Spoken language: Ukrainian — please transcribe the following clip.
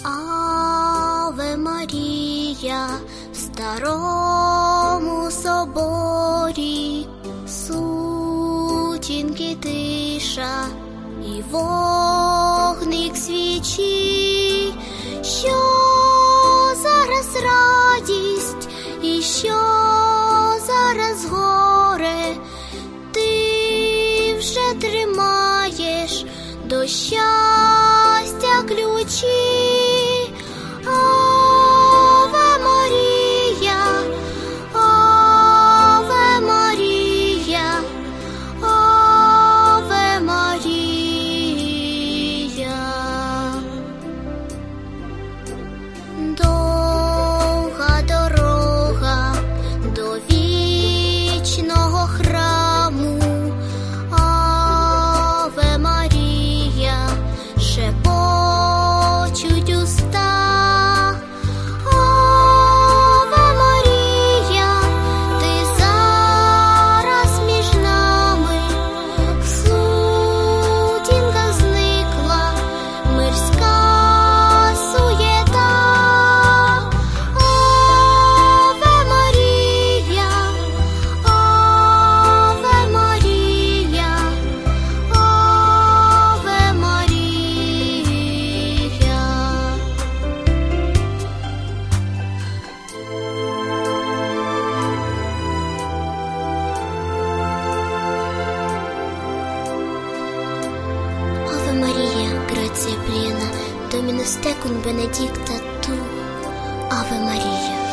Аве Марія, в старому соборі, сутінки тиша і вогник свічі, що зараз радість і що зараз горе, ти вже тримаєш до щастя ключі. Аве Марія, Аве Марія, Аве Марія. Довга дорога до вічного храму, Аве Марія, шепочуть уста. Аве Марія, ти зараз між нами, сутінка зникла, мирська суєта. Аве Марія, Аве Марія, Аве Марія. Ave Maria, gratia plena, Dominus tecum benedicta tu. Ave Maria.